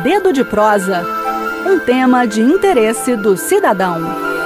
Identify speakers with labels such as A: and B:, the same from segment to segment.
A: Dedo de Prosa, um tema de interesse do cidadão.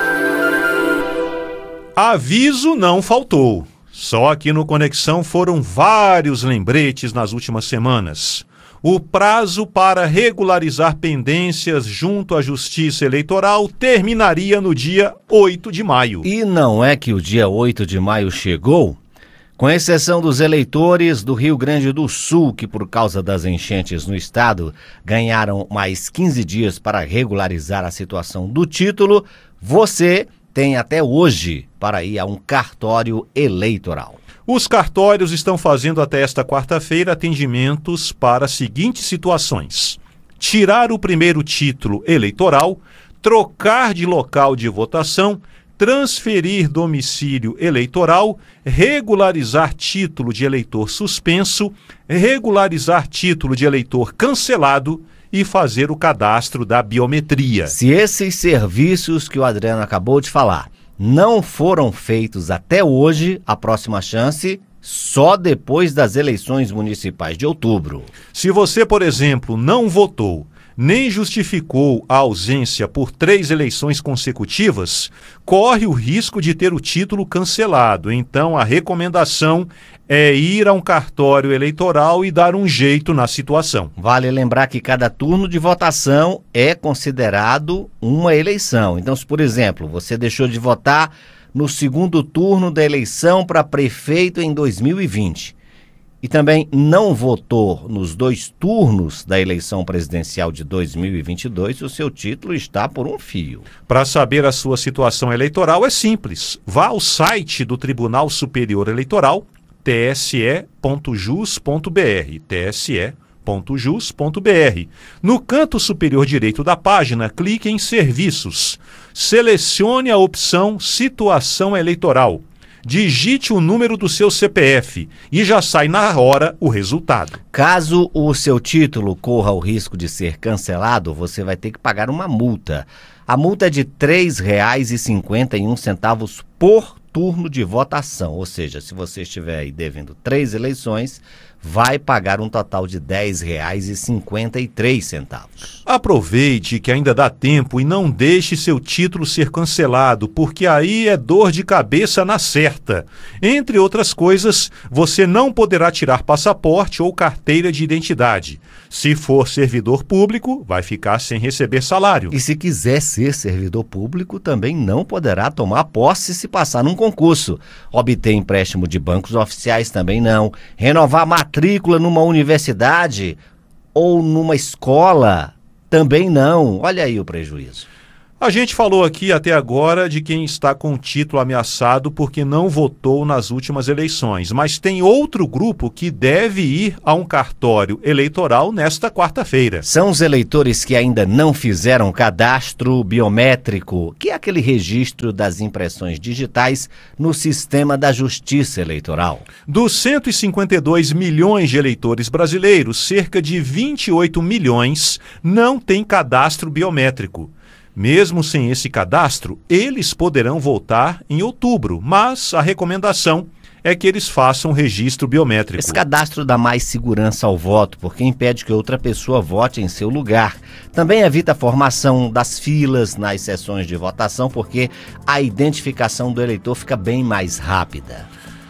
B: Aviso não faltou. Só aqui no Conexão foram vários lembretes nas últimas semanas. O prazo para regularizar pendências junto à Justiça Eleitoral terminaria no dia 8 de maio.
C: E não é que o dia 8 de maio chegou? Com exceção dos eleitores do Rio Grande do Sul, que por causa das enchentes no estado ganharam mais 15 dias para regularizar a situação do título, você tem até hoje para ir a um cartório eleitoral.
B: Os cartórios estão fazendo até esta quarta-feira atendimentos para as seguintes situações: tirar o primeiro título eleitoral, trocar de local de votação, transferir domicílio eleitoral, regularizar título de eleitor suspenso, regularizar título de eleitor cancelado e fazer o cadastro da biometria.
C: Se esses serviços que o Adriano acabou de falar não foram feitos até hoje, a próxima chance só depois das eleições municipais de outubro.
B: Se você, por exemplo, não votou, nem justificou a ausência por 3 eleições consecutivas, corre o risco de ter o título cancelado. Então, a recomendação é ir a um cartório eleitoral e dar um jeito na situação.
C: Vale lembrar que cada turno de votação é considerado uma eleição. Então, se, por exemplo, você deixou de votar no segundo turno da eleição para prefeito em 2020 e também não votou nos 2 turnos da eleição presidencial de 2022, o seu título está por um fio.
B: Para saber a sua situação eleitoral é simples. Vá ao site do Tribunal Superior Eleitoral, tse.jus.br, tse.jus.br. No canto superior direito da página, clique em Serviços. Selecione a opção Situação Eleitoral. Digite o número do seu CPF e já sai na hora o resultado.
C: Caso o seu título corra o risco de ser cancelado, você vai ter que pagar uma multa. A multa é de R$ 3,51 por turno de votação. Ou seja, se você estiver aí devendo 3 eleições, vai pagar um total de R$ 10,53.
B: Aproveite que ainda dá tempo e não deixe seu título ser cancelado, porque aí é dor de cabeça na certa. Entre outras coisas, você não poderá tirar passaporte ou carteira de identidade. Se for servidor público, vai ficar sem receber salário.
C: E se quiser ser servidor público, também não poderá tomar posse se passar num concurso. Obter empréstimo de bancos oficiais também não. Renovar matrícula numa universidade ou numa escola também não. Olha aí o prejuízo.
B: A gente falou aqui até agora de quem está com o título ameaçado porque não votou nas últimas eleições, mas tem outro grupo que deve ir a um cartório eleitoral nesta quarta-feira.
C: São os eleitores que ainda não fizeram cadastro biométrico, que é aquele registro das impressões digitais no sistema da Justiça Eleitoral.
B: Dos 152 milhões de eleitores brasileiros, cerca de 28 milhões não têm cadastro biométrico. Mesmo sem esse cadastro, eles poderão votar em outubro, mas a recomendação é que eles façam registro biométrico.
C: Esse cadastro dá mais segurança ao voto, porque impede que outra pessoa vote em seu lugar. Também evita a formação das filas nas sessões de votação, porque a identificação do eleitor fica bem mais rápida.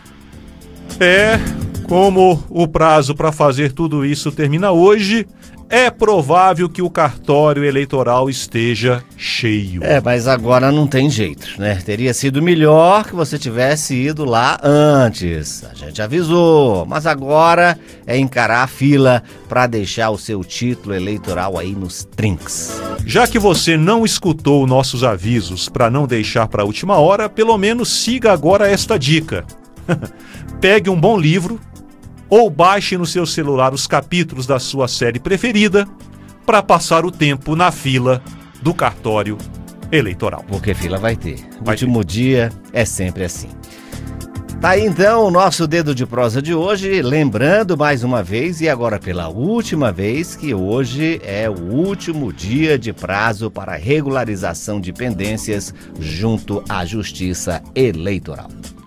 B: Como o prazo para fazer tudo isso termina hoje, é provável que o cartório eleitoral esteja cheio.
C: Mas agora não tem jeito, né? Teria sido melhor que você tivesse ido lá antes. A gente avisou, mas agora é encarar a fila para deixar o seu título eleitoral aí nos trinques.
B: Já que você não escutou nossos avisos para não deixar para a última hora, pelo menos siga agora esta dica. Pegue um bom livro ou baixe no seu celular os capítulos da sua série preferida para passar o tempo na fila do cartório eleitoral.
C: Porque fila vai ter. O último dia é sempre assim. Tá aí então o nosso Dedo de Prosa de hoje, lembrando mais uma vez e agora pela última vez que hoje é o último dia de prazo para regularização de pendências junto à Justiça Eleitoral.